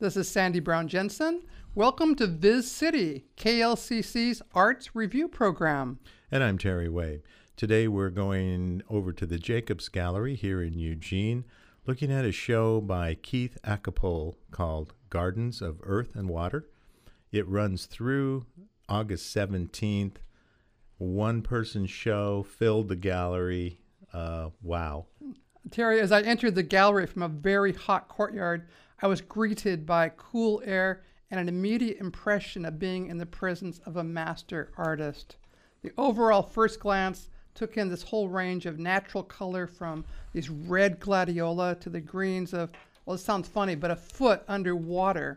This is Sandy Brown Jensen. Welcome to Viz City, KLCC's Arts Review Program. And I'm Terry Way. Today we're going over to the Jacobs Gallery here in Eugene, looking at a show by Keith Akapol called Gardens of Earth and Water. It runs through August 17th. One-person show, filled the gallery. Wow. Terry, as I entered the gallery from a very hot courtyard, I was greeted by cool air and an immediate impression of being in the presence of a master artist. The overall first glance took in this whole range of natural color, from these red gladiola to the greens of, well, it sounds funny, but a foot underwater.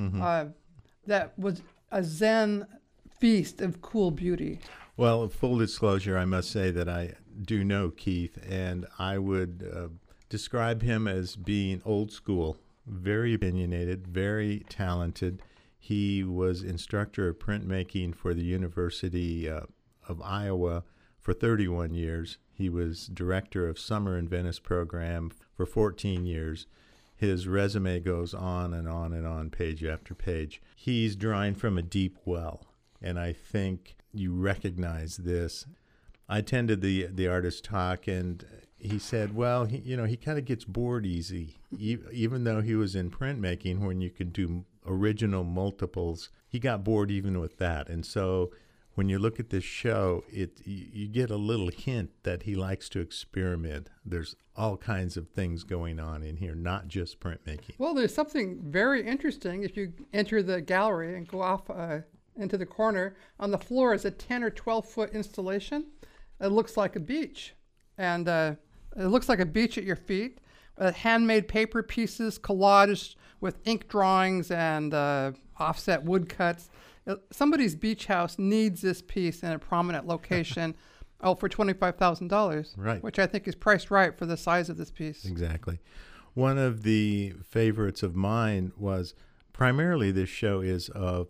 That was a Zen feast of cool beauty. Well, full disclosure, I must say that I do know Keith, and I would describe him as being old school, very opinionated, very talented. He was instructor of printmaking for the University of Iowa for 31 years. He was director of Summer in Venice program for 14 years. His resume goes on and on and on, page after page. He's drawing from a deep well, and I think you recognize this. I attended the artist talk, and he said, well, he kind of gets bored easy. Even though he was in printmaking, when you could do original multiples, he got bored even with that. And so when you look at this show, you get a little hint that he likes to experiment. There's all kinds of things going on in here, not just printmaking. Well, there's something very interesting. If you enter the gallery and go off into the corner, on the floor is a 10 or 12 foot installation. It looks like a beach, and it looks like a beach at your feet. Handmade paper pieces, collaged with ink drawings and offset woodcuts. Somebody's beach house needs this piece in a prominent location. For $25,000, right? Which I think is priced right for the size of this piece. Exactly. One of the favorites of mine was primarily this show is of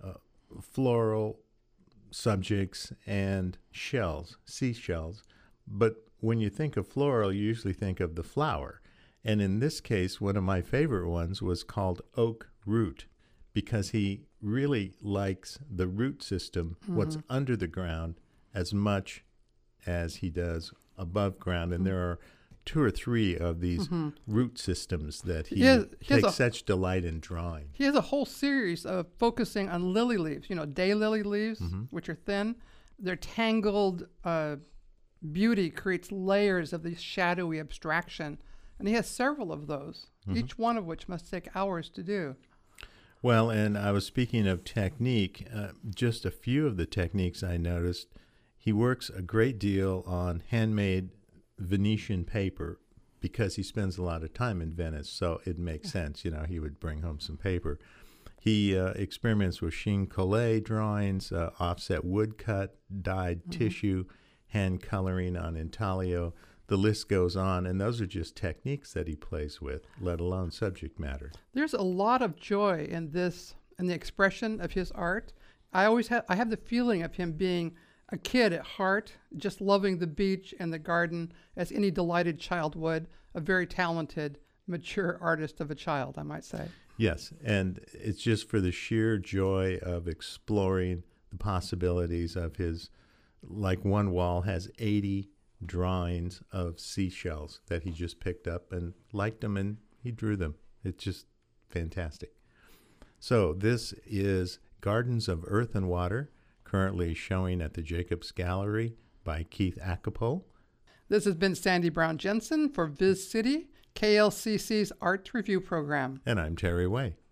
floral subjects and shells, seashells. But when you think of floral, you usually think of the flower. And in this case, one of my favorite ones was called Oak Root, because he really likes the root system, what's under the ground, as much as he does above ground. And there are 2 or 3 of these root systems that he takes such delight in drawing. He has a whole series of focusing on lily leaves, daylily leaves, which are thin. Their tangled beauty creates layers of this shadowy abstraction. And he has several of those, each one of which must take hours to do. Well, and I was speaking of technique, just a few of the techniques I noticed. He works a great deal on handmade Venetian paper because he spends a lot of time in Venice, so it makes sense. He would bring home some paper. He experiments with chine collé drawings, offset woodcut, dyed tissue, hand coloring on intaglio. The list goes on, and those are just techniques that he plays with, let alone subject matter. There's a lot of joy in this, in the expression of his art. I have the feeling of him being a kid at heart, just loving the beach and the garden as any delighted child would, a very talented, mature artist of a child, I might say. Yes, and it's just for the sheer joy of exploring the possibilities of his, like one wall has 80 drawings of seashells that he just picked up and liked them, and he drew them. It's just fantastic. So this is Gardens of Earth and Water, currently showing at the Jacobs Gallery by Keith Akapol. This has been Sandy Brown Jensen for Viz City, KLCC's Art Review Program. And I'm Terry Way.